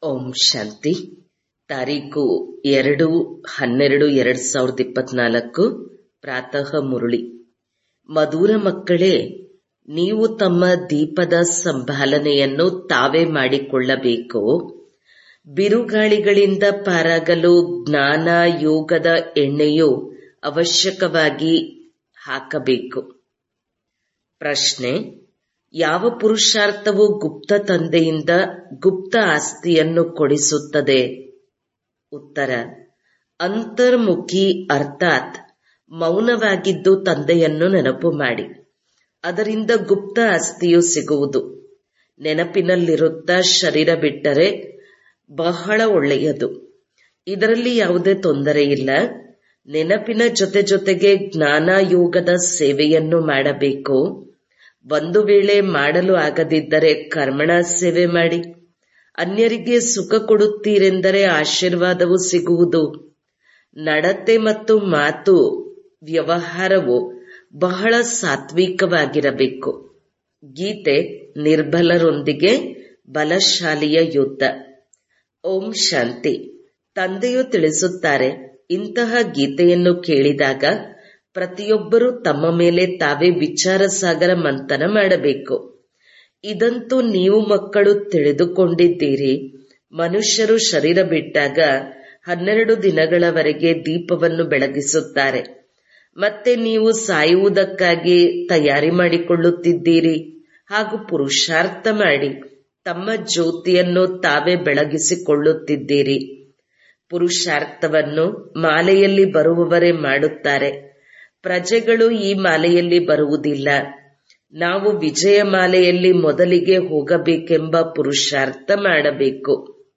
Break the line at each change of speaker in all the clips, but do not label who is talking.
ಓಂ ಶಾಂತಿ. ತಾರೀಕು 2/12/2024 ಪ್ರಾತಃ ಮುರುಳಿ. ಮಧುರ ಮಕ್ಕಳೇ, ನೀವು ತಮ್ಮ ದೀಪದ ಸಂಭಾಲನೆಯನ್ನು ತಾವೇ ಮಾಡಿಕೊಳ್ಳಬೇಕು. ಬಿರುಗಾಳಿಗಳಿಂದ ಪಾರಾಗಲು ಜ್ಞಾನ ಯೋಗದ ಎಣ್ಣೆಯು ಅವಶ್ಯಕವಾಗಿ ಹಾಕಬೇಕು. ಪ್ರಶ್ನೆ: ಯಾವ ಪುರುಷಾರ್ಥವು ಗುಪ್ತ ತಂದೆಯಿಂದ ಗುಪ್ತ ಆಸ್ತಿಯನ್ನು ಕೊಡಿಸುತ್ತದೆ? ಉತ್ತರ: ಅಂತರ್ಮುಖಿ ಅರ್ಥಾತ್ ಮೌನವಾಗಿದ್ದು ತಂದೆಯನ್ನು ನೆನಪು ಮಾಡಿ. ಅದರಿಂದ ಗುಪ್ತ ಆಸ್ತಿಯು ಸಿಗುವುದು. ನೆನಪಿನಲ್ಲಿರುತ್ತಾ ಶರೀರ ಬಿಟ್ಟರೆ ಬಹಳ ಒಳ್ಳೆಯದು. ಇದರಲ್ಲಿ ಯಾವುದೇ ತೊಂದರೆ ಇಲ್ಲ. ನೆನಪಿನ ಜೊತೆಗೆ ಜ್ಞಾನ ಯೋಗದ ಸೇವೆಯನ್ನು ಮಾಡಬೇಕು. ಒಂದು ವೇಳೆ ಮಾಡಲು ಆಗದಿದ್ದರೆ ಕರ್ಮಣ ಸೇವೆ ಮಾಡಿ. ಅನ್ಯರಿಗೆ ಸುಖ ಕೊಡುತ್ತೀರೆಂದರೆ ಆಶೀರ್ವಾದವು ಸಿಗುವುದು. ನಡತೆ ಮತ್ತು ಮಾತು ವ್ಯವಹಾರವು ಬಹಳ ಸಾತ್ವಿಕವಾಗಿರಬೇಕು. ಗೀತೆ: ನಿರ್ಬಲರೊಂದಿಗೆ ಬಲಶಾಲಿಯ ಯುದ್ಧ. ಓಂ ಶಾಂತಿ. ತಂದೆಯು ತಿಳಿಸುತ್ತಾರೆ, ಇಂತಹ ಗೀತೆಯನ್ನು ಕೇಳಿದಾಗ ಪ್ರತಿಯೊಬ್ಬರೂ ತಮ್ಮ ಮೇಲೆ ತಾವೇ ವಿಚಾರ ಸಾಗರ ಮಂಥನ ಮಾಡಬೇಕು. ಇದಂತೂ ನೀವು ಮಕ್ಕಳು ತಿಳಿದುಕೊಂಡಿದ್ದೀರಿ. ಮನುಷ್ಯರು ಶರೀರ ಬಿಟ್ಟಾಗ 12 ದಿನಗಳವರೆಗೆ ದೀಪವನ್ನು ಬೆಳಗಿಸುತ್ತಾರೆ. ಮತ್ತೆ ನೀವು ಸಾಯುವುದಕ್ಕಾಗಿ ತಯಾರಿ ಮಾಡಿಕೊಳ್ಳುತ್ತಿದ್ದೀರಿ. ಹಾಗೂ ಪುರುಷಾರ್ಥ ಮಾಡಿ ತಮ್ಮ ಜ್ಯೋತಿಯನ್ನು ತಾವೇ ಬೆಳಗಿಸಿಕೊಳ್ಳುತ್ತಿದ್ದೀರಿ. ಪುರುಷಾರ್ಥವನ್ನು ಮಾಲೆಯಲ್ಲಿ ಬರುವವರೇ ಮಾಡುತ್ತಾರೆ. ಪ್ರಜೆಗಳು ಈ ಮಾಲೆಯಲ್ಲಿ ಬರುವುದಿಲ್ಲ. ನಾವು ವಿಜಯ ಮಾಲೆಯಲ್ಲಿ ಮೊದಲಿಗೆ ಹೋಗಬೇಕೆಂಬ ಪುರುಷಾರ್ಥ ಮಾಡಬೇಕು.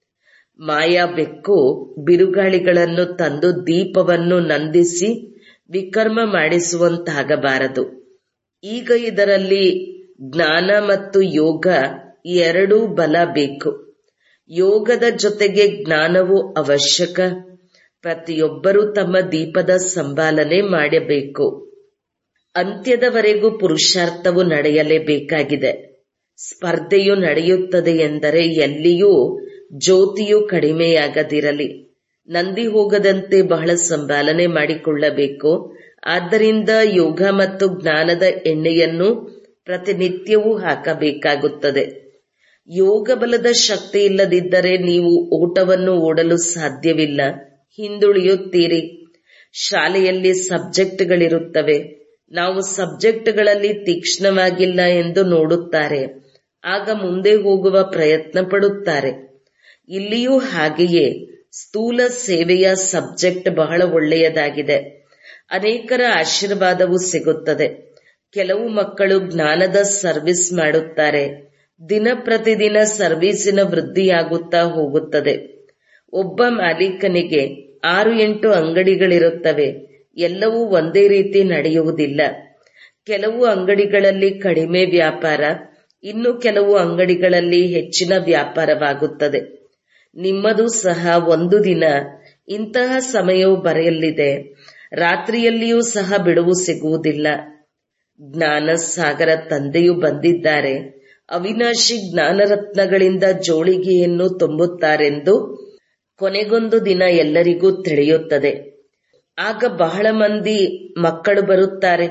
ಮಾಯಾ ಬೆಕ್ಕು ಬಿರುಗಾಳಿಗಳನ್ನು ತಂದು ದೀಪವನ್ನು ನಂದಿಸಿ ವಿಕರ್ಮ ಮಾಡಿಸುವಂತಾಗಬಾರದು. ಈಗ ಇದರಲ್ಲಿ ಜ್ಞಾನ ಮತ್ತು ಯೋಗ ಎರಡೂ ಬಲ ಬೇಕು. ಯೋಗದ ಜೊತೆಗೆ ಜ್ಞಾನವು ಅವಶ್ಯಕ. ಪ್ರತಿಯೊಬ್ಬರೂ ತಮ್ಮ ದೀಪದ ಸಂಭಾಲನೆ ಮಾಡಬೇಕು. ಅಂತ್ಯದವರೆಗೂ ಪುರುಷಾರ್ಥವು ನಡೆಯಲೇಬೇಕಾಗಿದೆ. ಸ್ಪರ್ಧೆಯು ನಡೆಯುತ್ತದೆ ಎಂದರೆ ಎಲ್ಲಿಯೂ ಜ್ಯೋತಿಯು ಕಡಿಮೆಯಾಗದಿರಲಿ. ನಂದಿ ಹೋಗದಂತೆ ಬಹಳ ಸಂಭಾಲನೆ ಮಾಡಿಕೊಳ್ಳಬೇಕು. ಆದ್ದರಿಂದ ಯೋಗ ಮತ್ತು ಜ್ಞಾನದ ಎಣ್ಣೆಯನ್ನು ಪ್ರತಿನಿತ್ಯವೂ ಹಾಕಬೇಕಾಗುತ್ತದೆ. ಯೋಗ ಬಲದ ಶಕ್ತಿ ಇಲ್ಲದಿದ್ದರೆ ನೀವು ಓಟವನ್ನು ಓಡಲು ಸಾಧ್ಯವಿಲ್ಲ. ಹಿಂದುಳಿಯುತ್ತೀರಿ. ಶಾಲೆಯಲ್ಲಿ ಸಬ್ಜೆಕ್ಟ್ಗಳಿರುತ್ತವೆ. ನಾವು ಸಬ್ಜೆಕ್ಟ್ಗಳಲ್ಲಿ ತೀಕ್ಷ್ಣವಾಗಿಲ್ಲ ಎಂದು ನೋಡುತ್ತಾರೆ. ಆಗ ಮುಂದೆ ಹೋಗುವ ಪ್ರಯತ್ನ ಪಡುತ್ತಾರೆ. ಇಲ್ಲಿಯೂ ಹಾಗೆಯೇ ಸ್ಥೂಲ ಸೇವೆಯ ಸಬ್ಜೆಕ್ಟ್ ಬಹಳ ಒಳ್ಳೆಯದಾಗಿದೆ. ಅನೇಕರ ಆಶೀರ್ವಾದವೂ ಸಿಗುತ್ತದೆ. ಕೆಲವು ಮಕ್ಕಳು ಜ್ಞಾನದ ಸರ್ವಿಸ್ ಮಾಡುತ್ತಾರೆ. ದಿನ ಪ್ರತಿದಿನ ಸರ್ವೀಸಿನ ವೃದ್ಧಿಯಾಗುತ್ತಾ ಹೋಗುತ್ತದೆ. ಒಬ್ಬ ಮಾಲೀಕನಿಗೆ 6-8 ಅಂಗಡಿಗಳಿರುತ್ತವೆ. ಎಲ್ಲವೂ ಒಂದೇ ರೀತಿ ನಡೆಯುವುದಿಲ್ಲ. ಕೆಲವು ಅಂಗಡಿಗಳಲ್ಲಿ ಕಡಿಮೆ ವ್ಯಾಪಾರ, ಇನ್ನು ಕೆಲವು ಅಂಗಡಿಗಳಲ್ಲಿ ಹೆಚ್ಚಿನ ವ್ಯಾಪಾರವಾಗುತ್ತದೆ. ನಿಮ್ಮದು ಸಹ ಒಂದು ದಿನ ಇಂತಹ ಸಮಯವು ಬರೆಯಲಿದೆ. ರಾತ್ರಿಯಲ್ಲಿಯೂ ಸಹ ಬಿಡುವು ಸಿಗುವುದಿಲ್ಲ. ಜ್ಞಾನ ಸಾಗರ ತಂದೆಯು ಬಂದಿದ್ದಾರೆ. ಅವಿನಾಶಿ ಜ್ಞಾನರತ್ನಗಳಿಂದ ಜೋಳಿಗೆಯನ್ನು ತುಂಬುತ್ತಾರೆಂದು ಕೊನೆಗೊಂದು ದಿನ ಎಲ್ಲರಿಗೂ ತಿಳಿಯುತ್ತದೆ. ಆಗ ಬಹಳ ಮಂದಿ ಮಕ್ಕಳು ಬರುತ್ತಾರೆ.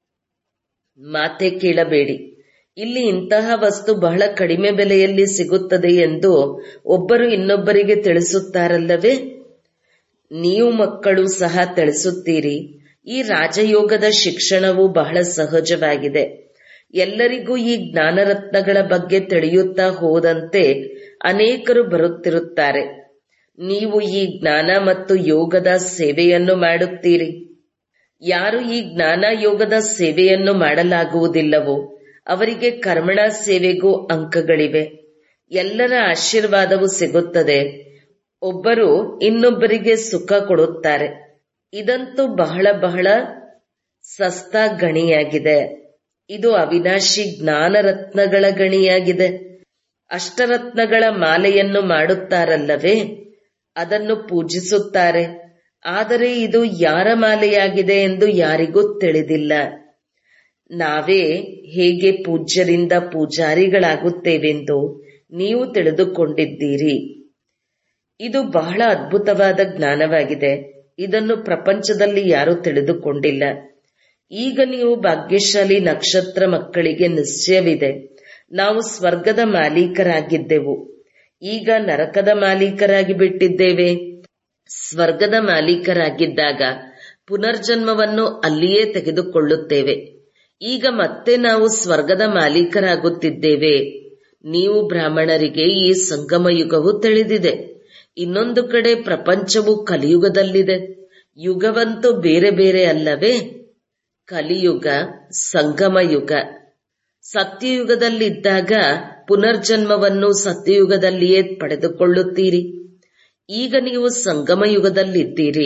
ಮಾತೆ ಕೇಳಬೇಡಿ, ಇಲ್ಲಿ ಇಂತಹ ವಸ್ತು ಬಹಳ ಕಡಿಮೆ ಬೆಲೆಯಲ್ಲಿ ಸಿಗುತ್ತದೆ ಎಂದು ಒಬ್ಬರು ಇನ್ನೊಬ್ಬರಿಗೆ ತಿಳಿಸುತ್ತಾರಲ್ಲವೇ? ನೀವು ಮಕ್ಕಳು ಸಹ ತಿಳಿಸುತ್ತೀರಿ. ಈ ರಾಜಯೋಗದ ಶಿಕ್ಷಣವು ಬಹಳ ಸಹಜವಾಗಿದೆ. ಎಲ್ಲರಿಗೂ ಈ ಜ್ಞಾನರತ್ನಗಳ ಬಗ್ಗೆ ತಿಳಿಯುತ್ತಾ ಹೋದಂತೆ ಅನೇಕರು ಬರುತ್ತಿರುತ್ತಾರೆ. ನೀವು ಈ ಜ್ಞಾನ ಮತ್ತು ಯೋಗದ ಸೇವೆಯನ್ನು ಮಾಡುತ್ತೀರಿ. ಯಾರು ಈ ಜ್ಞಾನ ಯೋಗದ ಸೇವೆಯನ್ನು ಮಾಡಲಾಗುವುದಿಲ್ಲವೋ ಅವರಿಗೆ ಕರ್ಮಣ ಸೇವೆಗೂ ಅಂಕಗಳಿವೆ. ಎಲ್ಲರ ಆಶೀರ್ವಾದವೂ ಸಿಗುತ್ತದೆ. ಒಬ್ಬರು ಇನ್ನೊಬ್ಬರಿಗೆ ಸುಖ ಕೊಡುತ್ತಾರೆ. ಇದಂತೂ ಬಹಳ ಸಸ್ತಾ ಗಣಿಯಾಗಿದೆ. ಇದು ಅವಿನಾಶಿ ಜ್ಞಾನರತ್ನಗಳ ಗಣಿಯಾಗಿದೆ. ಅಷ್ಟರತ್ನಗಳ ಮಾಲೆಯನ್ನು ಮಾಡುತ್ತಾರಲ್ಲವೇ, ಅದನ್ನು ಪೂಜಿಸುತ್ತಾರೆ. ಆದರೆ ಇದು ಯಾರ ಮಾಲೆಯಾಗಿದೆ ಎಂದು ಯಾರಿಗೂ ತಿಳಿದಿಲ್ಲ. ನಾವೇ ಹೇಗೆ ಪೂಜ್ಯರಿಂದ ಪೂಜಾರಿಗಳಾಗುತ್ತೇವೆಂದು ನೀವು ತಿಳಿದುಕೊಂಡಿದ್ದೀರಿ. ಇದು ಬಹಳ ಅದ್ಭುತವಾದ ಜ್ಞಾನವಾಗಿದೆ. ಇದನ್ನು ಪ್ರಪಂಚದಲ್ಲಿ ಯಾರೂ ತಿಳಿದುಕೊಂಡಿಲ್ಲ. ಈಗ ನೀವು ಭಾಗ್ಯಶಾಲಿ ನಕ್ಷತ್ರ ಮಕ್ಕಳಿಗೆ ನಿಶ್ಚಯವಿದೆ, ನಾವು ಸ್ವರ್ಗದ ಮಾಲೀಕರಾಗಿದ್ದೆವು, ಈಗ ನರಕದ ಮಾಲೀಕರಾಗಿ ಬಿಟ್ಟಿದ್ದೇವೆ. ಸ್ವರ್ಗದ ಮಾಲೀಕರಾಗಿದ್ದಾಗ ಪುನರ್ಜನ್ಮವನ್ನು ಅಲ್ಲಿಯೇ ತೆಗೆದುಕೊಳ್ಳುತ್ತೇವೆ. ಈಗ ಮತ್ತೆ ನಾವು ಸ್ವರ್ಗದ ಮಾಲೀಕರಾಗುತ್ತಿದ್ದೇವೆ. ನೀವು ಬ್ರಾಹ್ಮಣರಿಗೆ ಈ ಸಂಗಮ ಯುಗವು ತಿಳಿದಿದೆ. ಇನ್ನೊಂದು ಕಡೆ ಪ್ರಪಂಚವು ಕಲಿಯುಗದಲ್ಲಿದೆ. ಯುಗವಂತೂ ಬೇರೆ ಬೇರೆ ಅಲ್ಲವೇ? ಕಲಿಯುಗ, ಸಂಗಮ ಯುಗ. ಸತ್ಯಯುಗದಲ್ಲಿದ್ದಾಗ ಪುನರ್ಜನ್ಮವನ್ನು ಸತ್ಯಯುಗದಲ್ಲಿಯೇ ಪಡೆದುಕೊಳ್ಳುತ್ತೀರಿ. ಈಗ ನೀವು ಸಂಗಮ ಯುಗದಲ್ಲಿದ್ದೀರಿ.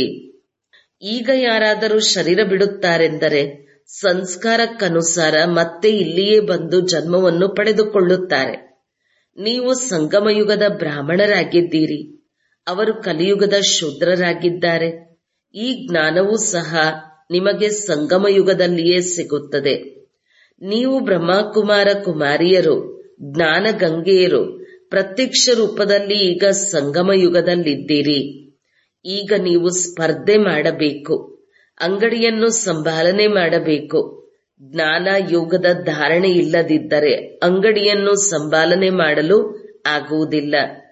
ಈಗ ಯಾರಾದರೂ ಶರೀರ ಬಿಡುತ್ತಾರೆಂದರೆ ಸಂಸ್ಕಾರಕ್ಕನುಸಾರ ಮತ್ತೆ ಇಲ್ಲಿಯೇ ಬಂದು ಜನ್ಮವನ್ನು ಪಡೆದುಕೊಳ್ಳುತ್ತಾರೆ. ನೀವು ಸಂಗಮ ಯುಗದ ಬ್ರಾಹ್ಮಣರಾಗಿದ್ದೀರಿ, ಅವರು ಕಲಿಯುಗದ ಶೂದ್ರರಾಗಿದ್ದಾರೆ. ಈ ಜ್ಞಾನವೂ ಸಹ ನಿಮಗೆ ಸಂಗಮ ಯುಗದಲ್ಲಿಯೇ ಸಿಗುತ್ತದೆ. ನೀವು ಬ್ರಹ್ಮಕುಮಾರ ಕುಮಾರಿಯರು, ಜ್ಞಾನ ಗಂಗೆಯರು ಪ್ರತ್ಯಕ್ಷ ರೂಪದಲ್ಲಿ ಈಗ ಸಂಗಮ ಯುಗದಲ್ಲಿದ್ದೀರಿ. ಈಗ ನೀವು ಸ್ಪರ್ಧೆ ಮಾಡಬೇಕು, ಅಂಗಡಿಯನ್ನು ಸಂಭಾಲನೆ ಮಾಡಬೇಕು. ಜ್ಞಾನ ಯೋಗದ ಧಾರಣೆ ಇಲ್ಲದಿದ್ದರೆ ಅಂಗಡಿಯನ್ನು ಸಂಭಾಲನೆ ಮಾಡಲು ಆಗುವುದಿಲ್ಲ.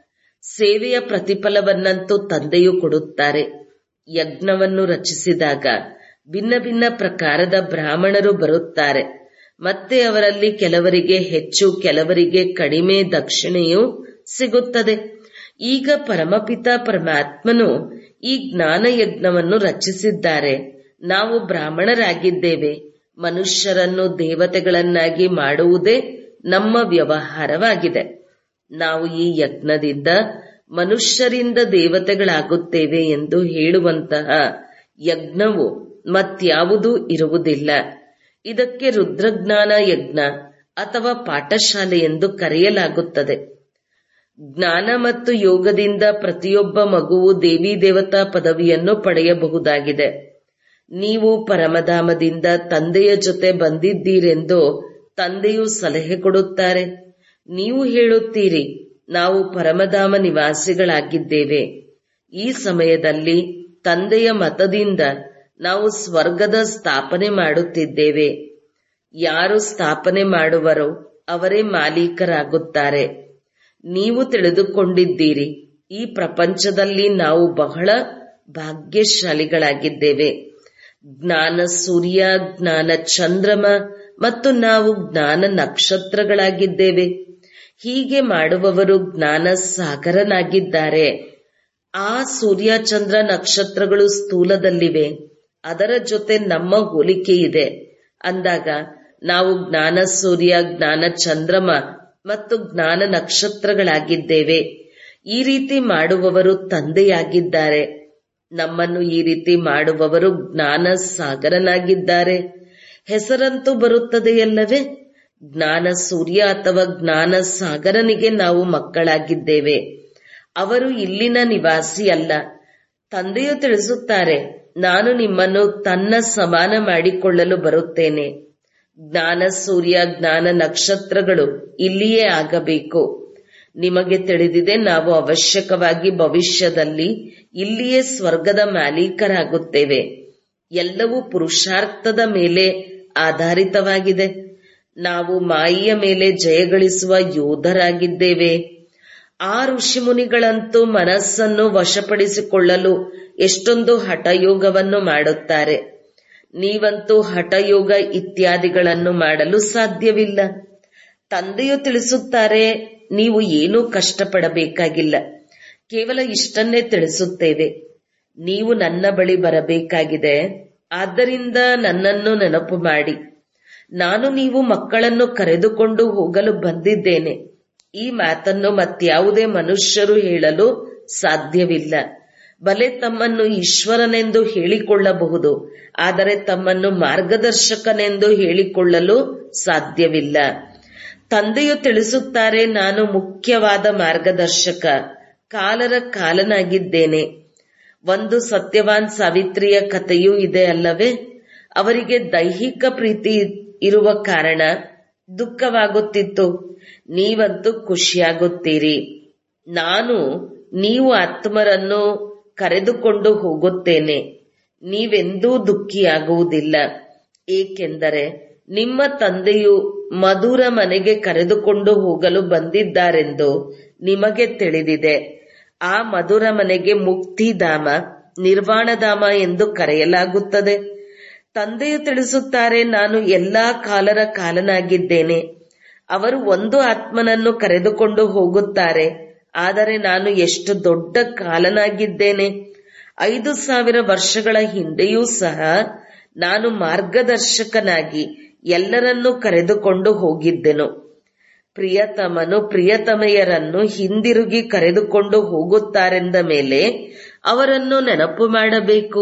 ಸೇವೆಯ ಪ್ರತಿಫಲವನ್ನಂತೂ ತಂದೆಯು ಕೊಡುತ್ತಾರೆ. ಯಜ್ಞವನ್ನು ರಚಿಸಿದಾಗ ಭಿನ್ನ ಭಿನ್ನ ಪ್ರಕಾರದ ಬ್ರಾಹ್ಮಣರು ಬರುತ್ತಾರೆ. ಮತ್ತೆ ಅವರಲ್ಲಿ ಕೆಲವರಿಗೆ ಹೆಚ್ಚು, ಕೆಲವರಿಗೆ ಕಡಿಮೆ ದಕ್ಷಿಣೆಯೂ ಸಿಗುತ್ತದೆ. ಈಗ ಪರಮಪಿತ ಪರಮಾತ್ಮನು ಈ ಜ್ಞಾನ ಯಜ್ಞವನ್ನು ರಚಿಸಿದ್ದಾರೆ. ನಾವು ಬ್ರಾಹ್ಮಣರಾಗಿದ್ದೇವೆ. ಮನುಷ್ಯರನ್ನು ದೇವತೆಗಳನ್ನಾಗಿ ಮಾಡುವುದೇ ನಮ್ಮ ವ್ಯವಹಾರವಾಗಿದೆ. ನಾವು ಈ ಯಜ್ಞದಿಂದ ಮನುಷ್ಯರಿಂದ ದೇವತೆಗಳಾಗುತ್ತೇವೆ ಎಂದು ಹೇಳುವಂತಹ ಯಜ್ಞವು ಮತ್ಯಾವುದೂ ಇರುವುದಿಲ್ಲ. ಇದಕ್ಕೆ ರುದ್ರಜ್ಞಾನ ಯಜ್ಞ ಅಥವಾ ಪಾಠಶಾಲೆ ಎಂದು ಕರೆಯಲಾಗುತ್ತದೆ. ಜ್ಞಾನ ಮತ್ತು ಯೋಗದಿಂದ ಪ್ರತಿಯೊಬ್ಬ ಮಗುವು ದೇವಿ ದೇವತಾ ಪದವಿಯನ್ನು ಪಡೆಯಬಹುದಾಗಿದೆ. ನೀವು ಪರಮಧಾಮದಿಂದ ತಂದೆಯ ಜೊತೆ ಬಂದಿದ್ದೀರೆಂದು ತಂದೆಯು ಸಲಹೆ ಕೊಡುತ್ತಾರೆ. ನೀವು ಹೇಳುತ್ತೀರಿ, ನಾವು ಪರಮಧಾಮ ನಿವಾಸಿಗಳಾಗಿದ್ದೇವೆ. ಈ ಸಮಯದಲ್ಲಿ ತಂದೆಯ ಮತದಿಂದ ನಾವು ಸ್ವರ್ಗದ ಸ್ಥಾಪನೆ ಮಾಡುತ್ತಿದ್ದೇವೆ. ಯಾರು ಸ್ಥಾಪನೆ ಮಾಡುವರೋ ಅವರೇ ಮಾಲೀಕರಾಗುತ್ತಾರೆ. ನೀವು ತಿಳಿದುಕೊಂಡಿದ್ದೀರಿ, ಈ ಪ್ರಪಂಚದಲ್ಲಿ ನಾವು ಬಹಳ ಭಾಗ್ಯಶಾಲಿಗಳಾಗಿದ್ದೇವೆ. ಜ್ಞಾನ ಸೂರ್ಯ, ಜ್ಞಾನ ಚಂದ್ರಮ ಮತ್ತು ನಾವು ಜ್ಞಾನ ನಕ್ಷತ್ರಗಳಾಗಿದ್ದೇವೆ. ಹೀಗೆ ಮಾಡುವವರು ಜ್ಞಾನ ಸಾಗರನಾಗಿದ್ದಾರೆ. ಆ ಸೂರ್ಯ ಚಂದ್ರ ನಕ್ಷತ್ರಗಳು ಸ್ಥೂಲದಲ್ಲಿವೆ, ಅದರ ಜೊತೆ ನಮ್ಮ ಹೋಲಿಕೆ ಇದೆ ಅಂದಾಗ ನಾವು ಜ್ಞಾನ ಸೂರ್ಯ, ಜ್ಞಾನ ಚಂದ್ರಮ ಮತ್ತು ಜ್ಞಾನ ನಕ್ಷತ್ರಗಳಾಗಿದ್ದೇವೆ. ಈ ರೀತಿ ಮಾಡುವವರು ತಂದೆಯಾಗಿದ್ದಾರೆ. ನಮ್ಮನ್ನು ಈ ರೀತಿ ಮಾಡುವವರು ಜ್ಞಾನ ಸಾಗರನಾಗಿದ್ದಾರೆ. ಹೆಸರಂತೂ ಬರುತ್ತದೆಯಲ್ಲವೇ? ಜ್ಞಾನ ಸೂರ್ಯ ಅಥವಾ ಜ್ಞಾನ ಸಾಗರನಿಗೆ ನಾವು ಮಕ್ಕಳಾಗಿದ್ದೇವೆ. ಅವರು ಇಲ್ಲಿನ ನಿವಾಸಿ ಅಲ್ಲ. ತಂದೆಯು ತಿಳಿಸುತ್ತಾರೆ, ನಾನು ನಿಮ್ಮನ್ನು ತನ್ನ ಸಮಾನ ಮಾಡಿಕೊಳ್ಳಲು ಬರುತ್ತೇನೆ. ಜ್ಞಾನ ಸೂರ್ಯ, ಜ್ಞಾನ ನಕ್ಷತ್ರಗಳು ಇಲ್ಲಿಯೇ ಆಗಬೇಕು. ನಿಮಗೆ ತಿಳಿದಿದೆ, ನಾವು ಅವಶ್ಯಕವಾಗಿ ಭವಿಷ್ಯದಲ್ಲಿ ಇಲ್ಲಿಯೇ ಸ್ವರ್ಗದ ಮಾಲೀಕರಾಗುತ್ತೇವೆ. ಎಲ್ಲವೂ ಪುರುಷಾರ್ಥದ ಮೇಲೆ ಆಧಾರಿತವಾಗಿದೆ. ನಾವು ಮಾಯೆಯ ಮೇಲೆ ಜಯಗಳಿಸುವ ಯೋಧರಾಗಿದ್ದೇವೆ. ಆ ಋಷಿಮುನಿಗಳಂತೂ ಮನಸ್ಸನ್ನು ವಶಪಡಿಸಿಕೊಳ್ಳಲು ಎಷ್ಟೊಂದು ಹಠಯೋಗವನ್ನು ಮಾಡುತ್ತಾರೆ. ನೀವಂತೂ ಹಠಯೋಗ ಇತ್ಯಾದಿಗಳನ್ನು ಮಾಡಲು ಸಾಧ್ಯವಿಲ್ಲ. ತಂದೆಯು ತಿಳಿಸುತ್ತಾರೆ, ನೀವು ಏನೂ ಕಷ್ಟಪಡಬೇಕಾಗಿಲ್ಲ, ಕೇವಲ ಇಷ್ಟನ್ನೇ ತಿಳಿಸುತ್ತೇವೆ. ನೀವು ನನ್ನ ಬಳಿ ಬರಬೇಕಾಗಿದೆ. ಆದ್ದರಿಂದ ನನ್ನನ್ನು ನೆನಪು ಮಾಡಿ. ನಾನು ನೀವು ಮಕ್ಕಳನ್ನು ಕರೆದುಕೊಂಡು ಹೋಗಲು ಬಂದಿದ್ದೇನೆ. ಈ ಮಾತನ್ನು ಮತ್ಯಾವುದೇ ಮನುಷ್ಯರು ಹೇಳಲು ಸಾಧ್ಯವಿಲ್ಲ. ಬಲೆ ತಮ್ಮನ್ನು ಈಶ್ವರನೆಂದು ಹೇಳಿಕೊಳ್ಳಬಹುದು, ಆದರೆ ತಮ್ಮನ್ನು ಮಾರ್ಗದರ್ಶಕನೆಂದು ಹೇಳಿಕೊಳ್ಳಲು ಸಾಧ್ಯವಿಲ್ಲ. ತಂದೆಯು ತಿಳಿಸುತ್ತಾರೆ, ನಾನು ಮುಖ್ಯವಾದ ಮಾರ್ಗದರ್ಶಕ, ಕಾಲರ ಕಾಲನಾಗಿದ್ದೇನೆ. ಒಂದು ಸತ್ಯವಾನ್ ಸಾವಿತ್ರಿಯ ಕಥೆಯೂ ಇದೆ ಅಲ್ಲವೇ? ಅವರಿಗೆ ದೈಹಿಕ ಪ್ರೀತಿ ಇರುವ ಕಾರಣ ದುಃಖವಾಗುತ್ತಿತ್ತು. ನೀವಂತೂ ಖುಷಿಯಾಗುತ್ತೀರಿ. ನಾನು ನೀವು ಆತ್ಮರನ್ನು ಕರೆದುಕೊಂಡು ಹೋಗುತ್ತೇನೆ. ನೀವೆಂದೂ ದುಃಖಿಯಾಗುವುದಿಲ್ಲ, ಏಕೆಂದರೆ ನಿಮ್ಮ ತಂದೆಯು ಮಧುರ ಮನೆಗೆ ಕರೆದುಕೊಂಡು ಹೋಗಲು ಬಂದಿದ್ದಾರೆಂದು ನಿಮಗೆ ತಿಳಿದಿದೆ. ಆ ಮಧುರ ಮನೆಗೆ ಮುಕ್ತಿಧಾಮ, ನಿರ್ವಾಣಧಾಮ ಎಂದು ಕರೆಯಲಾಗುತ್ತದೆ. ತಂದೆಯು ತಿಳಿಸುತ್ತಾರೆ, ನಾನು ಎಲ್ಲಾ ಕಾಲರ ಕಾಲನಾಗಿದ್ದೇನೆ. ಅವರು ಒಂದು ಆತ್ಮನನ್ನು ಕರೆದುಕೊಂಡು ಹೋಗುತ್ತಾರೆ, ಆದರೆ ನಾನು ಎಷ್ಟು ದೊಡ್ಡ ಕಾಲನಾಗಿದ್ದೇನೆ. 5000 ವರ್ಷಗಳ ಹಿಂದೆಯೂ ಸಹ ನಾನು ಮಾರ್ಗದರ್ಶಕನಾಗಿ ಎಲ್ಲರನ್ನೂ ಕರೆದುಕೊಂಡು ಹೋಗಿದ್ದೆನು. ಪ್ರಿಯತಮನು ಪ್ರಿಯತಮೆಯರನ್ನು ಹಿಂದಿರುಗಿ ಕರೆದುಕೊಂಡು ಹೋಗುತ್ತಾರೆಂದ ಮೇಲೆ ಅವರನ್ನು ನೆನಪು ಮಾಡಬೇಕು.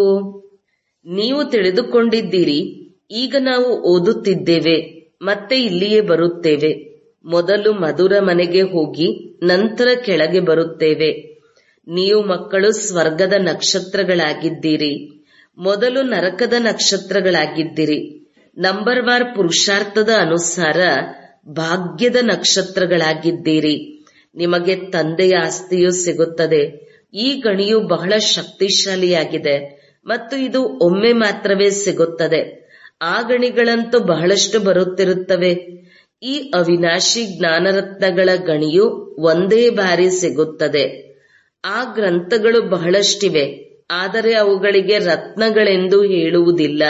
ನೀವು ತಿಳಿದುಕೊಂಡಿದ್ದೀರಿ, ಈಗ ನಾವು ಓದುತ್ತಿದ್ದೇವೆ, ಮತ್ತೆ ಇಲ್ಲಿಯೇ ಬರುತ್ತೇವೆ. ಮೊದಲು ಮಧುರ ಮನೆಗೆ ಹೋಗಿ ನಂತರ ಕೆಳಗೆ ಬರುತ್ತೇವೆ. ನೀವು ಮಕ್ಕಳು ಸ್ವರ್ಗದ ನಕ್ಷತ್ರಗಳಾಗಿದ್ದೀರಿ, ಮೊದಲು ನರಕದ ನಕ್ಷತ್ರಗಳಾಗಿದ್ದೀರಿ. ನಂಬರ್ವಾರ್ ಪುರುಷಾರ್ಥದ ಅನುಸಾರ ಭಾಗ್ಯದ ನಕ್ಷತ್ರಗಳಾಗಿದ್ದೀರಿ. ನಿಮಗೆ ತಂದೆಯ ಆಸ್ತಿಯು ಸಿಗುತ್ತದೆ. ಈ ಗಣಿಯು ಬಹಳ ಶಕ್ತಿಶಾಲಿಯಾಗಿದೆ ಮತ್ತು ಇದು ಒಮ್ಮೆ ಮಾತ್ರವೇ ಸಿಗುತ್ತದೆ. ಆ ಗಣಿಗಳಂತೂ ಬಹಳಷ್ಟು ಬರುತ್ತಿರುತ್ತವೆ. ಈ ಅವಿನಾಶಿ ಜ್ಞಾನರತ್ನಗಳ ಗಣಿಯು ಒಂದೇ ಬಾರಿ ಸಿಗುತ್ತದೆ. ಆ ಗ್ರಂಥಗಳು ಬಹಳಷ್ಟಿವೆ, ಆದರೆ ಅವುಗಳಿಗೆ ರತ್ನಗಳೆಂದು ಹೇಳುವುದಿಲ್ಲ.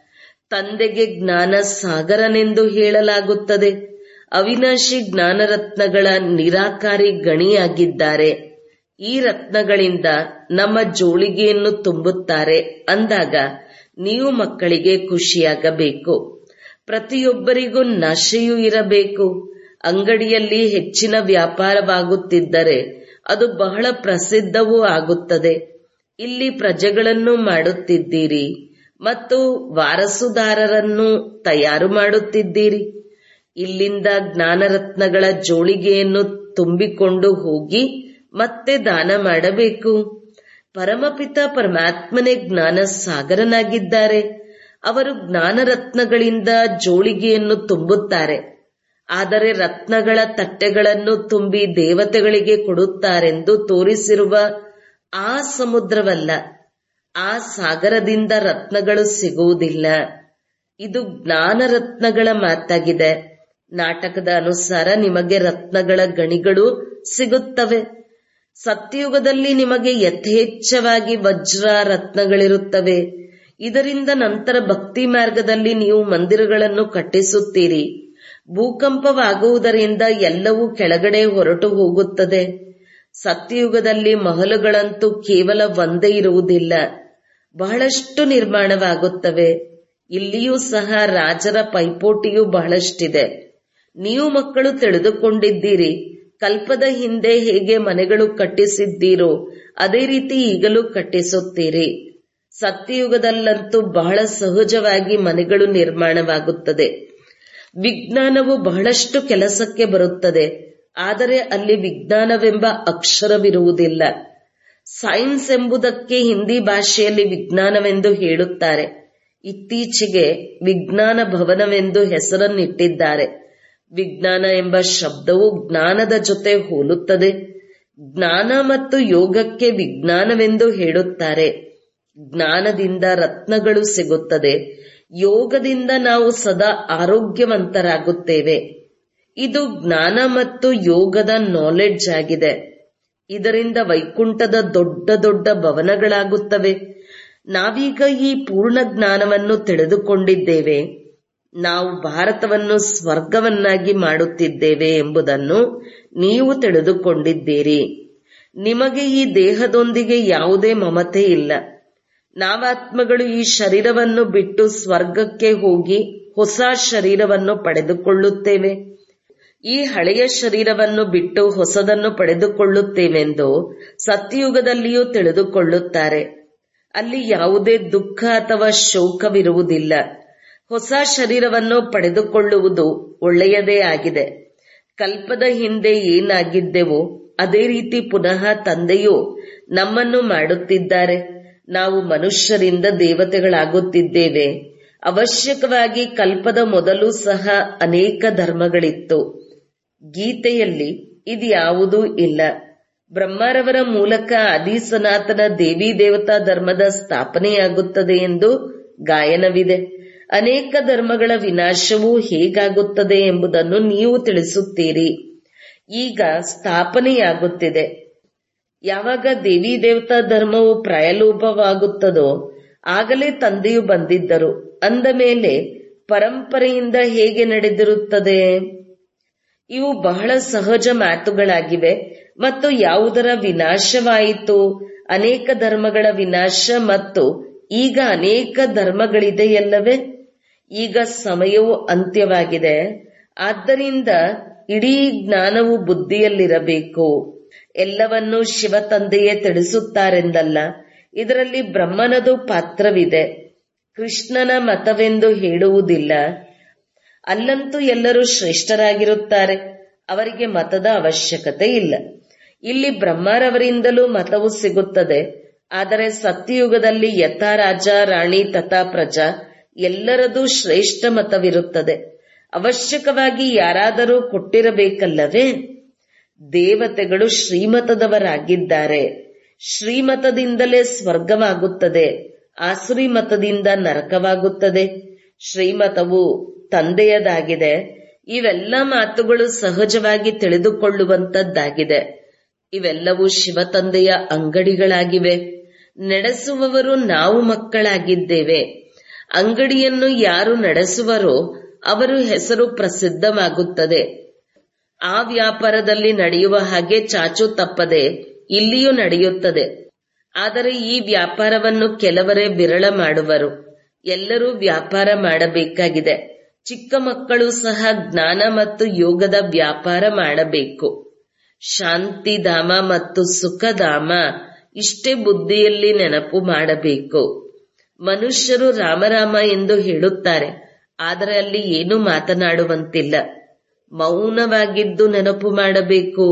ತಂದೆಗೆ ಜ್ಞಾನ ಸಾಗರನೆಂದು ಹೇಳಲಾಗುತ್ತದೆ. ಅವಿನಾಶಿ ಜ್ಞಾನರತ್ನಗಳ ನಿರಾಕಾರಿ ಗಣಿಯಾಗಿದ್ದಾರೆ. ಈ ರತ್ನಗಳಿಂದ ನಮ್ಮ ಜೋಳಿಗೆಯನ್ನು ತುಂಬುತ್ತಾರೆ ಅಂದಾಗ ನೀವು ಮಕ್ಕಳಿಗೆ ಖುಷಿಯಾಗಬೇಕು. ಪ್ರತಿಯೊಬ್ಬರಿಗೂ ನಶೆಯೂ ಇರಬೇಕು. ಅಂಗಡಿಯಲ್ಲಿ ಹೆಚ್ಚಿನ ವ್ಯಾಪಾರವಾಗುತ್ತಿದ್ದರೆ ಅದು ಬಹಳ ಪ್ರಸಿದ್ಧವೂ ಆಗುತ್ತದೆ. ಇಲ್ಲಿ ಪ್ರಜೆಗಳನ್ನು ಮಾಡುತ್ತಿದ್ದೀರಿ ಮತ್ತು ವಾರಸುದಾರರನ್ನು ತಯಾರು ಮಾಡುತ್ತಿದ್ದೀರಿ. ಇಲ್ಲಿಂದ ಜ್ಞಾನರತ್ನಗಳ ಜೋಳಿಗೆಯನ್ನು ತುಂಬಿಕೊಂಡು ಹೋಗಿ ಮತ್ತೆ ದಾನ ಮಾಡಬೇಕು. ಪರಮಪಿತ ಪರಮಾತ್ಮನೇ ಜ್ಞಾನ ಸಾಗರನಾಗಿದ್ದಾರೆ. ಅವರು ಜ್ಞಾನರತ್ನಗಳಿಂದ ಜೋಳಿಗೆಯನ್ನು ತುಂಬುತ್ತಾರೆ, ಆದರೆ ರತ್ನಗಳ ತಟ್ಟೆಗಳನ್ನು ತುಂಬಿ ದೇವತೆಗಳಿಗೆ ಕೊಡುತ್ತಾರೆಂದು ತೋರಿಸಿರುವ ಆ ಸಮುದ್ರವಲ್ಲ. ಆ ಸಾಗರದಿಂದ ರತ್ನಗಳು ಸಿಗುವುದಿಲ್ಲ. ಇದು ಜ್ಞಾನರತ್ನಗಳ ಮಾತಾಗಿದೆ. ನಾಟಕದ ಅನುಸಾರ ನಿಮಗೆ ರತ್ನಗಳ ಗಣಿಗಳು ಸಿಗುತ್ತವೆ. ಸತ್ಯಯುಗದಲ್ಲಿ ನಿಮಗೆ ಯಥೇಚ್ಛವಾಗಿ ವಜ್ರ ರತ್ನಗಳಿರುತ್ತವೆ. ಇದರಿಂದ ನಂತರ ಭಕ್ತಿ ಮಾರ್ಗದಲ್ಲಿ ನೀವು ಮಂದಿರಗಳನ್ನು ಕಟ್ಟಿಸುತ್ತೀರಿ. ಭೂಕಂಪವಾಗುವುದರಿಂದ ಎಲ್ಲವೂ ಕೆಳಗಡೆ ಹೊರಟು ಹೋಗುತ್ತದೆ. ಸತ್ಯಯುಗದಲ್ಲಿ ಮಹಲುಗಳಂತೂ ಕೇವಲ ಒಂದೇ ಇರುವುದಿಲ್ಲ, ಬಹಳಷ್ಟು ನಿರ್ಮಾಣವಾಗುತ್ತವೆ. ಇಲ್ಲಿಯೂ ಸಹ ರಾಜರ ಪೈಪೋಟಿಯೂ ಬಹಳಷ್ಟಿದೆ. ನೀವು ಮಕ್ಕಳು ತಿಳಿದುಕೊಂಡಿದ್ದೀರಿ, ಕಲ್ಪದ ಹಿಂದೆ ಹೇಗೆ ಮನೆಗಳು ಕಟ್ಟಿಸಿದ್ದೀರೋ ಅದೇ ರೀತಿ ಈಗಲೂ ಕಟ್ಟಿಸುತ್ತೀರಿ. ಸತ್ಯಯುಗದಲ್ಲಂತೂ ಬಹಳ ಸಹಜವಾಗಿ ಮನೆಗಳು ನಿರ್ಮಾಣವಾಗುತ್ತದೆ. ವಿಜ್ಞಾನವು ಬಹಳಷ್ಟು ಕೆಲಸಕ್ಕೆ ಬರುತ್ತದೆ, ಆದರೆ ಅಲ್ಲಿ ವಿಜ್ಞಾನವೆಂಬ ಅಕ್ಷರವಿರುವುದಿಲ್ಲ. ಸೈನ್ಸ್ ಎಂಬುದಕ್ಕೆ ಹಿಂದಿ ಭಾಷೆಯಲ್ಲಿ ವಿಜ್ಞಾನವೆಂದು ಹೇಳುತ್ತಾರೆ. ಇತ್ತೀಚೆಗೆ ವಿಜ್ಞಾನ ಭವನವೆಂದು ಹೆಸರನ್ನಿಟ್ಟಿದ್ದಾರೆ. ವಿಜ್ಞಾನ ಎಂಬ ಶಬ್ದವು ಜ್ಞಾನದ ಜೊತೆ ಹೋಲುತ್ತದೆ. ಜ್ಞಾನ ಮತ್ತು ಯೋಗಕ್ಕೆ ವಿಜ್ಞಾನವೆಂದು ಹೇಳುತ್ತಾರೆ. ಜ್ಞಾನದಿಂದ ರತ್ನಗಳು ಸಿಗುತ್ತದೆ. ಯೋಗದಿಂದ ನಾವು ಸದಾ ಆರೋಗ್ಯವಂತರಾಗುತ್ತೇವೆ. ಇದು ಜ್ಞಾನ ಮತ್ತು ಯೋಗದ ನಾಲೆಡ್ಜ್ ಆಗಿದೆ. ಇದರಿಂದ ವೈಕುಂಠದ ದೊಡ್ಡ ದೊಡ್ಡ ಭವನಗಳಾಗುತ್ತವೆ. ನಾವೀಗ ಈ ಪೂರ್ಣ ಜ್ಞಾನವನ್ನು ತಿಳಿದುಕೊಂಡಿದ್ದೇವೆ. ನಾವು ಭಾರತವನ್ನು ಸ್ವರ್ಗವನ್ನಾಗಿ ಮಾಡುತ್ತಿದ್ದೇವೆ ಎಂಬುದನ್ನು ನೀವು ತಿಳಿದುಕೊಂಡಿದ್ದೀರಿ. ನಿಮಗೆ ಈ ದೇಹದೊಂದಿಗೆ ಯಾವುದೇ ಮಮತೆ ಇಲ್ಲ. ನಾವಾತ್ಮಗಳು ಈ ಶರೀರವನ್ನು ಬಿಟ್ಟು ಸ್ವರ್ಗಕ್ಕೆ ಹೋಗಿ ಹೊಸ ಶರೀರವನ್ನು ಪಡೆದುಕೊಳ್ಳುತ್ತೇವೆ. ಈ ಹಳೆಯ ಶರೀರವನ್ನು ಬಿಟ್ಟು ಹೊಸದನ್ನು ಪಡೆದುಕೊಳ್ಳುತ್ತೇವೆಂದು ಸತ್ಯಯುಗದಲ್ಲಿಯೂ ತಿಳಿದುಕೊಳ್ಳುತ್ತಾರೆ. ಅಲ್ಲಿ ಯಾವುದೇ ದುಃಖ ಅಥವಾ ಶೋಕವಿರುವುದಿಲ್ಲ. ಹೊಸ ಶರೀರವನ್ನು ಪಡೆದುಕೊಳ್ಳುವುದು ಒಳ್ಳೆಯದೇ ಆಗಿದೆ. ಕಲ್ಪದ ಹಿಂದೆ ಏನಾಗಿದ್ದೆವೋ ಅದೇ ರೀತಿ ಪುನಃ ತಂದೆಯು ನಮ್ಮನ್ನು ಮಾಡುತ್ತಿದ್ದಾರೆ. ನಾವು ಮನುಷ್ಯರಿಂದ ದೇವತೆಗಳಾಗುತ್ತಿದ್ದೇವೆ. ಅವಶ್ಯಕವಾಗಿ ಕಲ್ಪದ ಮೊದಲು ಸಹ ಅನೇಕ ಧರ್ಮಗಳಿತ್ತು. ಗೀತೆಯಲ್ಲಿ ಇದ್ಯಾವುದೂ ಇಲ್ಲ. ಬ್ರಹ್ಮರವರ ಮೂಲಕ ಆದಿ ಸನಾತನ ದೇವಿ ದೇವತಾ ಧರ್ಮದ ಸ್ಥಾಪನೆಯಾಗುತ್ತದೆ ಎಂದು ಗಾಯನವಿದೆ. ಅನೇಕ ಧರ್ಮಗಳ ವಿನಾಶವೂ ಹೇಗಾಗುತ್ತದೆ ಎಂಬುದನ್ನು ನೀವು ತಿಳಿಸುತ್ತೀರಿ. ಈಗ ಸ್ಥಾಪನೆಯಾಗುತ್ತಿದೆ. ಯಾವಾಗ ದೇವಿ ದೇವತಾ ಧರ್ಮವು ಪ್ರಾಯಲೋಪವಾಗುತ್ತದೋ ಆಗಲೇ ತಂದೆಯು ಬಂದಿದ್ದರು. ಅಂದ ಮೇಲೆ ಪರಂಪರೆಯಿಂದ ಹೇಗೆ ನಡೆದಿರುತ್ತದೆ? ಇವು ಬಹಳ ಸಹಜ ಮಾತುಗಳಾಗಿವೆ. ಮತ್ತು ಯಾವುದರ ವಿನಾಶವಾಯಿತು? ಅನೇಕ ಧರ್ಮಗಳ ವಿನಾಶ. ಮತ್ತು ಈಗ ಅನೇಕ ಧರ್ಮಗಳಿದೆಯಲ್ಲವೇ? ಈಗ ಸಮಯವು ಅಂತ್ಯವಾಗಿದೆ. ಆದ್ದರಿಂದ ಇಡೀ ಜ್ಞಾನವು ಬುದ್ಧಿಯಲ್ಲಿರಬೇಕು. ಎಲ್ಲವನ್ನೂ ಶಿವ ತಂದೆಯೇ ತಿಳಿಸುತ್ತಾರೆಂದಲ್ಲ, ಇದರಲ್ಲಿ ಬ್ರಹ್ಮನದು ಪಾತ್ರವಿದೆ. ಕೃಷ್ಣನ ಮತವೆಂದು ಹೇಳುವುದಿಲ್ಲ. ಅಲ್ಲಂತೂ ಎಲ್ಲರೂ ಶ್ರೇಷ್ಠರಾಗಿರುತ್ತಾರೆ, ಅವರಿಗೆ ಮತದ ಅವಶ್ಯಕತೆ ಇಲ್ಲ. ಇಲ್ಲಿ ಬ್ರಹ್ಮರವರಿಂದಲೂ ಮತವು ಸಿಗುತ್ತದೆ. ಆದರೆ ಸತ್ಯಯುಗದಲ್ಲಿ ಯಥಾ ರಾಜ ರಾಣಿ ತಥಾ ಪ್ರಜಾ ಎಲ್ಲರದೂ ಶ್ರೇಷ್ಠ ಮತವಿರುತ್ತದೆ. ಅವಶ್ಯಕವಾಗಿ ಯಾರಾದರೂ ಕೊಟ್ಟಿರಬೇಕಲ್ಲವೇ? ದೇವತೆಗಳು ಶ್ರೀಮತದವರಾಗಿದ್ದಾರೆ. ಶ್ರೀಮತದಿಂದಲೇ ಸ್ವರ್ಗವಾಗುತ್ತದೆ, ಆಸುರಿ ಮತದಿಂದ ನರಕವಾಗುತ್ತದೆ. ಶ್ರೀಮತವು ತಂದೆಯದಾಗಿದೆ. ಇವೆಲ್ಲ ಮಾತುಗಳು ಸಹಜವಾಗಿ ತಿಳಿದುಕೊಳ್ಳುವಂತದ್ದಾಗಿದೆ. ಇವೆಲ್ಲವೂ ಶಿವ ತಂದೆಯ ಅಂಗಡಿಗಳಾಗಿವೆ. ನಡೆಸುವವರು ನಾವು ಮಕ್ಕಳಾಗಿದ್ದೇವೆ. ಅಂಗಡಿಯನ್ನು ಯಾರು ನಡೆಸುವರೋ ಅವರು ಹೆಸರು ಪ್ರಸಿದ್ಧವಾಗುತ್ತದೆ. ಆ ವ್ಯಾಪಾರದಲ್ಲಿ ನಡೆಯುವ ಹಾಗೆ ಚಾಚು ತಪ್ಪದೆ ಇಲ್ಲಿಯೂ ನಡೆಯುತ್ತದೆ. ಆದರೆ ಈ ವ್ಯಾಪಾರವನ್ನು ಕೆಲವರೇ ವಿರಳ ಮಾಡುವರು. ಎಲ್ಲರೂ ವ್ಯಾಪಾರ ಮಾಡಬೇಕಾಗಿದೆ. ಚಿಕ್ಕ ಮಕ್ಕಳು ಸಹ ಜ್ಞಾನ ಮತ್ತು ಯೋಗದ ವ್ಯಾಪಾರ ಮಾಡಬೇಕು. ಶಾಂತಿಧಾಮ ಮತ್ತು ಸುಖಧಾಮ ಇಷ್ಟೇ ಬುದ್ಧಿಯಲ್ಲಿ ನೆನಪು ಮಾಡಬೇಕು. ಮನುಷ್ಯರು ರಾಮರಾಮ ಎಂದು ಹೇಳುತ್ತಾರೆ, ಆದರೆ ಅಲ್ಲಿ ಏನು ಮಾತನಾಡುವಂತಿಲ್ಲ. ಮೌನವಾಗಿದ್ದು ನೆನಪು ಮಾಡಬೇಕು.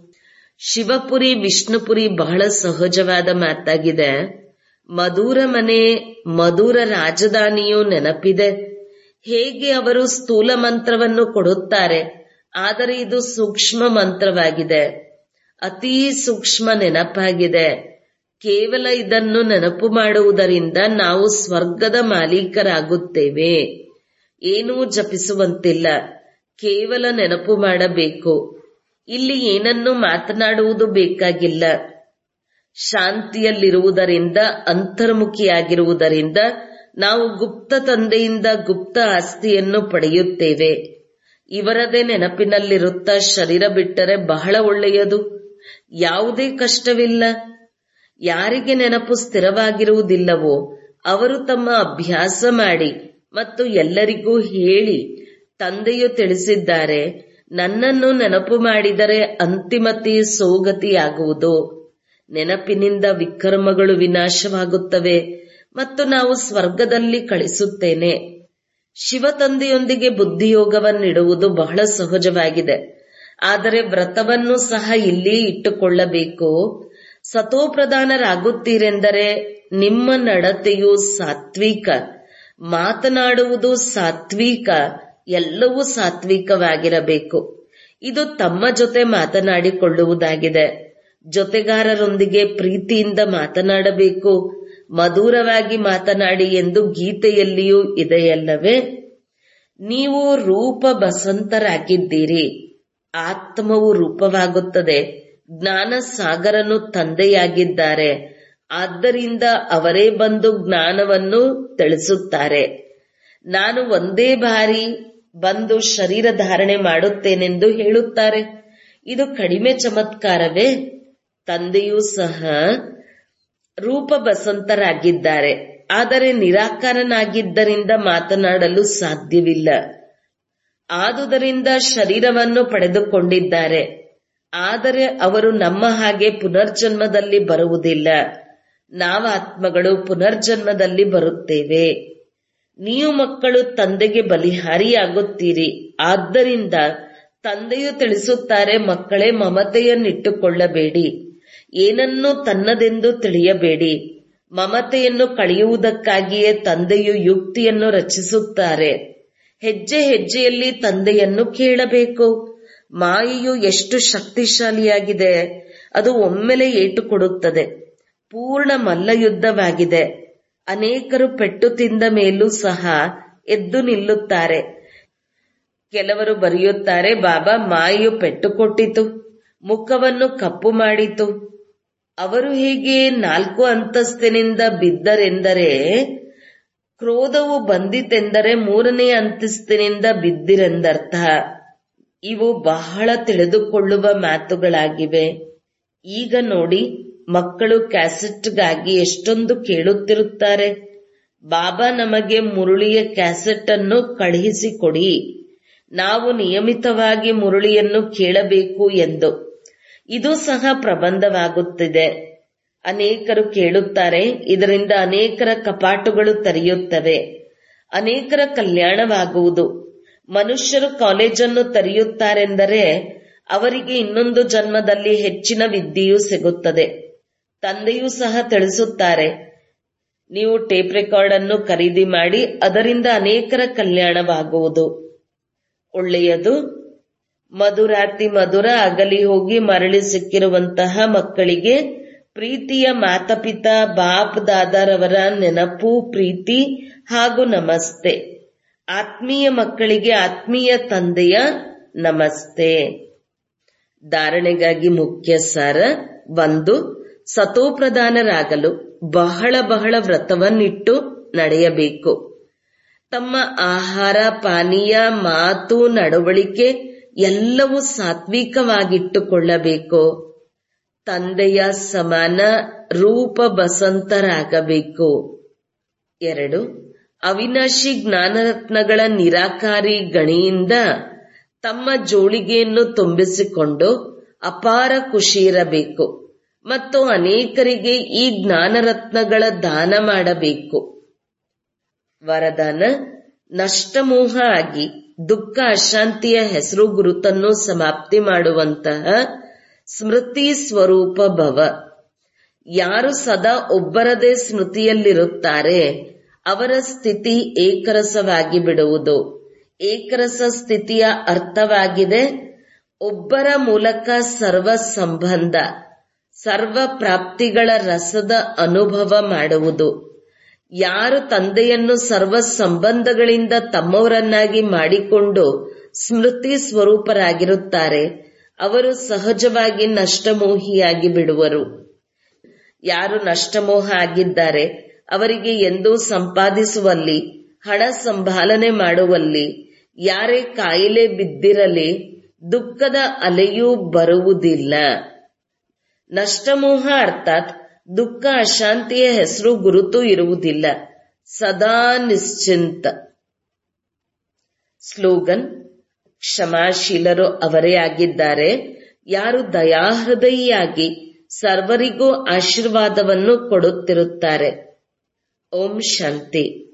ಶಿವಪುರಿ ವಿಷ್ಣುಪುರಿ ಬಹಳ ಸಹಜವಾದ ಮಾತಾಗಿದೆ. ಮಧುರ ಮನೆ, ಮಧುರ ರಾಜಧಾನಿಯು ನೆನಪಿದೆ. ಹೇಗೆ ಅವರು ಸ್ಥೂಲ ಮಂತ್ರವನ್ನು ಕೊಡುತ್ತಾರೆ, ಆದರೆ ಇದು ಸೂಕ್ಷ್ಮ ಮಂತ್ರವಾಗಿದೆ. ಅತೀ ಸೂಕ್ಷ್ಮ ನೆನಪಾಗಿದೆ. ಕೇವಲ ಇದನ್ನು ನೆನಪು ಮಾಡುವುದರಿಂದ ನಾವು ಸ್ವರ್ಗದ ಮಾಲೀಕರಾಗುತ್ತೇವೆ. ಏನೂ ಜಪಿಸುವಂತಿಲ್ಲ, ಕೇವಲ ನೆನಪು ಮಾಡಬೇಕು. ಇಲ್ಲಿ ಏನನ್ನೂ ಮಾತನಾಡುವುದು ಬೇಕಾಗಿಲ್ಲ. ಶಾಂತಿಯಲ್ಲಿರುವುದರಿಂದ, ಅಂತರ್ಮುಖಿಯಾಗಿರುವುದರಿಂದ ನಾವು ಗುಪ್ತ ತಂದೆಯಿಂದ ಗುಪ್ತ ಆಸ್ತಿಯನ್ನು ಪಡೆಯುತ್ತೇವೆ. ಇವರದೇ ನೆನಪಿನಲ್ಲಿರುತ್ತಾ ಶರೀರ ಬಿಟ್ಟರೆ ಬಹಳ ಒಳ್ಳೆಯದು. ಯಾವುದೇ ಕಷ್ಟವಿಲ್ಲ. ಯಾರಿಗೆ ನೆನಪು ಸ್ಥಿರವಾಗಿರುವುದಿಲ್ಲವೋ ಅವರು ತಮ್ಮ ಅಭ್ಯಾಸ ಮಾಡಿ ಮತ್ತು ಎಲ್ಲರಿಗೂ ಹೇಳಿ. ತಂದೆಯು ತಿಳಿಸಿದ್ದಾರೆ, ನನ್ನನ್ನು ನೆನಪು ಮಾಡಿದರೆ ಅಂತಿಮತಿ ಸೋಗತಿಯಾಗುವುದು. ನೆನಪಿನಿಂದ ವಿಕರ್ಮಗಳು ವಿನಾಶವಾಗುತ್ತವೆ ಮತ್ತು ನಾವು ಸ್ವರ್ಗದಲ್ಲಿ ಕಳಿಸುತ್ತೇನೆ. ಶಿವ ತಂದೆಯೊಂದಿಗೆ ಬುದ್ಧಿಯೋಗವನ್ನಿಡುವುದು ಬಹಳ ಸಹಜವಾಗಿದೆ. ಆದರೆ ವ್ರತವನ್ನು ಸಹ ಇಲ್ಲಿ ಇಟ್ಟುಕೊಳ್ಳಬೇಕು. ಸತೋಪ್ರಧಾನರಾಗುತ್ತೀರೆಂದರೆ ನಿಮ್ಮ ನಡತೆಯು ಸಾತ್ವಿಕ, ಮಾತನಾಡುವುದು ಸಾತ್ವಿಕ, ಎಲ್ಲವೂ ಸಾತ್ವಿಕವಾಗಿರಬೇಕು. ಇದು ತಮ್ಮ ಜೊತೆ ಮಾತನಾಡಿಕೊಳ್ಳುವುದಾಗಿದೆ. ಜೊತೆಗಾರರೊಂದಿಗೆ ಪ್ರೀತಿಯಿಂದ ಮಾತನಾಡಬೇಕು. ಮಧುರವಾಗಿ ಮಾತನಾಡಿ ಎಂದು ಗೀತೆಯಲ್ಲಿಯೂ ಇದೆಯಲ್ಲವೇ? ನೀವು ರೂಪ ಬಸಂತರಾಗಿದ್ದೀರಿ. ಆತ್ಮವು ರೂಪವಾಗುತ್ತದೆ. ಜ್ಞಾನ ಸಾಗರನು ತಂದೆಯಾಗಿದ್ದಾರೆ. ಆದ್ದರಿಂದ ಅವರೇ ಬಂದು ಜ್ಞಾನವನ್ನು ತಿಳಿಸುತ್ತಾರೆ. ನಾನು ಒಂದೇ ಬಾರಿ ಬಂದು ಶರೀರ ಧಾರಣೆ ಮಾಡುತ್ತೇನೆಂದು ಹೇಳುತ್ತಾರೆ. ಇದು ಕಡಿಮೆ ಚಮತ್ಕಾರವೇ? ತಂದೆಯೂ ಸಹ ರೂಪ ಬಸಂತರಾಗಿದ್ದಾರೆ. ಆದರೆ ನಿರಾಕಾರನಾಗಿದ್ದರಿಂದ ಮಾತನಾಡಲು ಸಾಧ್ಯವಿಲ್ಲ. ಆದುದರಿಂದ ಶರೀರವನ್ನು ಪಡೆದುಕೊಂಡಿದ್ದಾರೆ. ಆದರೆ ಅವರು ನಮ್ಮ ಹಾಗೆ ಪುನರ್ಜನ್ಮದಲ್ಲಿ ಬರುವುದಿಲ್ಲ. ನಾವಾತ್ಮಗಳು ಪುನರ್ಜನ್ಮದಲ್ಲಿ ಬರುತ್ತೇವೆ. ನೀವು ಮಕ್ಕಳು ತಂದೆಗೆ ಬಲಿಹಾರಿಯಾಗುತ್ತೀರಿ. ಆದ್ದರಿಂದ ತಂದೆಯು ತಿಳಿಸುತ್ತಾರೆ, ಮಕ್ಕಳೇ ಮಮತೆಯನ್ನಿಟ್ಟುಕೊಳ್ಳಬೇಡಿ. ಏನನ್ನೂ ತನ್ನದೆಂದು ತಿಳಿಯಬೇಡಿ. ಮಮತೆಯನ್ನು ಕಳೆಯುವುದಕ್ಕಾಗಿಯೇ ತಂದೆಯು ಯುಕ್ತಿಯನ್ನು ರಚಿಸುತ್ತಾರೆ. ಹೆಜ್ಜೆ ಹೆಜ್ಜೆಯಲ್ಲಿ ತಂದೆಯನ್ನು ಕೇಳಬೇಕು. ಮಾಯೆಯು ಎಷ್ಟು ಶಕ್ತಿಶಾಲಿಯಾಗಿದೆ. ಅದು ಒಮ್ಮೆಲೆ ಏಟು ಕೊಡುತ್ತದೆ. ಪೂರ್ಣ ಮಲ್ಲಯುದ್ಧವಾಗಿದೆ. ಅನೇಕರು ಪೆಟ್ಟು ತಿಂದ ಮೇಲೂ ಸಹ ಎದ್ದು ನಿಲ್ಲುತ್ತಾರೆ. ಕೆಲವರು ಬರೆಯುತ್ತಾರೆ, ಬಾಬಾ ಮಾಯು ಪೆಟ್ಟು ಕೊಟ್ಟಿತು, ಮುಖವನ್ನು ಕಪ್ಪು ಮಾಡಿತು. ಅವರು ಹೇಗೆ 4 ಅಂತಸ್ತಿನಿಂದ ಬಿದ್ದರೆಂದರೆ, ಕ್ರೋಧವು ಬಂದಿತೆಂದರೆ 3ನೇ ಅಂತಸ್ತಿನಿಂದ ಬಿದ್ದಿರೆಂದರ್ಥ. ಇವು ಬಹಳ ತಿಳಿದುಕೊಳ್ಳುವ ಮಾತುಗಳಾಗಿವೆ. ಈಗ ನೋಡಿ, ಮಕ್ಕಳು ಕ್ಯಾಸೆಟ್ಗಾಗಿ ಎಷ್ಟೊಂದು ಕೇಳುತ್ತಿರುತ್ತಾರೆ. ಬಾಬಾ ನಮಗೆ ಮುರುಳಿಯ ಕ್ಯಾಸೆಟ್ ಅನ್ನು ಕಳುಹಿಸಿಕೊಡಿ, ನಾವು ನಿಯಮಿತವಾಗಿ ಮುರುಳಿಯನ್ನು ಕೇಳಬೇಕು ಎಂದು. ಇದು ಸಹ ಪ್ರಬಂಧವಾಗುತ್ತಿದೆ. ಅನೇಕರು ಕೇಳುತ್ತಾರೆ, ಇದರಿಂದ ಅನೇಕರ ಕಪಾಟುಗಳು ತೆರೆಯುತ್ತವೆ, ಅನೇಕರ ಕಲ್ಯಾಣವಾಗುವುದು. ಮನುಷ್ಯರು ಕಾಲೇಜನ್ನು ತೆರೆಯುತ್ತಾರೆಂದರೆ ಅವರಿಗೆ ಇನ್ನೊಂದು ಜನ್ಮದಲ್ಲಿ ಹೆಚ್ಚಿನ ವಿದ್ಯೆಯೂ ಸಿಗುತ್ತದೆ. ತಂದೆಯೂ ಸಹ ತಿಳಿಸುತ್ತಾರೆ, ನೀವು ಟೇಪ್ ರೆಕಾರ್ಡ್ ಅನ್ನು ಖರೀದಿ ಮಾಡಿ, ಅದರಿಂದ ಅನೇಕರ ಕಲ್ಯಾಣವಾಗುವುದು. ಒಳ್ಳೆಯದು. ಮಧುರಾತಿ ಮಧುರ ಅಗಲಿ ಹೋಗಿ ಮರಳಿ ಸಿಕ್ಕಿರುವಂತಹ ಮಕ್ಕಳಿಗೆ ಪ್ರೀತಿಯ ಮಾತಾಪಿತಾ ಬಾಪ್ ದಾದಾರವರ ನೆನಪು, ಪ್ರೀತಿ ಹಾಗೂ ನಮಸ್ತೆ. ಆತ್ಮೀಯ ಮಕ್ಕಳಿಗೆ ಆತ್ಮೀಯ ತಂದೆಯ ನಮಸ್ತೆ. ಧಾರಣೆಗಾಗಿ ಮುಖ್ಯ ಸಾರ. 1. ಸತೋಪ್ರಧಾನರಾಗಲು ಬಹಳ ಬಹಳ ವ್ರತವನ್ನಿಟ್ಟು ನಡೆಯಬೇಕು. ತಮ್ಮ ಆಹಾರ, ಪಾನೀಯ, ಮಾತು, ನಡವಳಿಕೆ ಎಲ್ಲವೂ ಸಾತ್ವಿಕವಾಗಿಟ್ಟುಕೊಳ್ಳಬೇಕು. ತಂದೆಯ ಸಮಾನ ರೂಪ ಬಸಂತರಾಗಬೇಕು. 2. ಅವಿನಾಶಿ ಜ್ಞಾನರತ್ನಗಳ ನಿರಾಕಾರಿ ಗಣಿಯಿಂದ ತಮ್ಮ ಜೋಳಿಗೆಯನ್ನು ತುಂಬಿಸಿಕೊಂಡು ಅಪಾರ ಖುಷಿಯಿರಬೇಕು ಮತ್ತು ಅನೇಕರಿಗೆ ಈ ಜ್ಞಾನರತ್ನಗಳ ದಾನ ಮಾಡಬೇಕು. ವರದಾನ: ನಷ್ಟಮೋಹ ಆಗಿ ದುಃಖ ಅಶಾಂತಿಯ ಹೆಸರು ಗುರುತನ್ನು ಸಮಾಪ್ತಿ ಮಾಡುವಂತಹ ಸ್ಮೃತಿ ಸ್ವರೂಪ ಭವ. ಯಾರು ಸದಾ ಒಬ್ಬರದೇ ಸ್ಮೃತಿಯಲ್ಲಿರುತ್ತಾರೆ ಅವರ ಸ್ಥಿತಿ ಏಕರಸವಾಗಿ ಬಿಡುವುದು. ಏಕರಸ ಸ್ಥಿತಿಯ ಅರ್ಥವಾಗಿದೆ ಒಬ್ಬರ ಮೂಲಕ ಸರ್ವ ಸಂಬಂಧ, ಸರ್ವ ಪ್ರಾಪ್ತಿಗಳ ರಸದ ಅನುಭವ ಮಾಡುವುದು. ಯಾರು ತಂದೆಯನ್ನು ಸರ್ವ ಸಂಬಂಧಗಳಿಂದ ತಮ್ಮವರನ್ನಾಗಿ ಮಾಡಿಕೊಂಡು ಸ್ಮೃತಿ ಸ್ವರೂಪರಾಗಿರುತ್ತಾರೆ ಅವರು ಸಹಜವಾಗಿ ನಷ್ಟಮೋಹಿಯಾಗಿ ಬಿಡುವರು. ಯಾರು ನಷ್ಟಮೋಹ ಆಗಿದ್ದಾರೆ ಅವರಿಗೆ ಎಂದೂ ಸಂಪಾದಿಸುವಲ್ಲಿ, ಹಣ ಸಂಭಾಲನೆ ಮಾಡುವಲ್ಲಿ, ಯಾರೇ ಕಾಯಿಲೆ ಬಿದ್ದಿರಲಿ ದುಃಖದ ಅಲೆಯೂ ಬರುವುದಿಲ್ಲ. ನಷ್ಟಮೋಹ ಅರ್ಥಾತ್ ದುಃಖ ಅಶಾಂತಿಯ ಹೆಸರು ಗುರುತು ಇರುವುದಿಲ್ಲ. ಸದಾ ನಿಶ್ಚಿಂತ. ಸ್ಲೋಗನ್: ಕ್ಷಮಾಶೀಲರು ಅವರೇ ಆಗಿದ್ದಾರೆ ಯಾರು ದಯಾಹೃದಯಿಯಾಗಿ ಸರ್ವರಿಗೂ ಆಶೀರ್ವಾದವನ್ನು ಕೊಡುತ್ತಿರುತ್ತಾರೆ. ಓಂ ಶಾಂತಿ.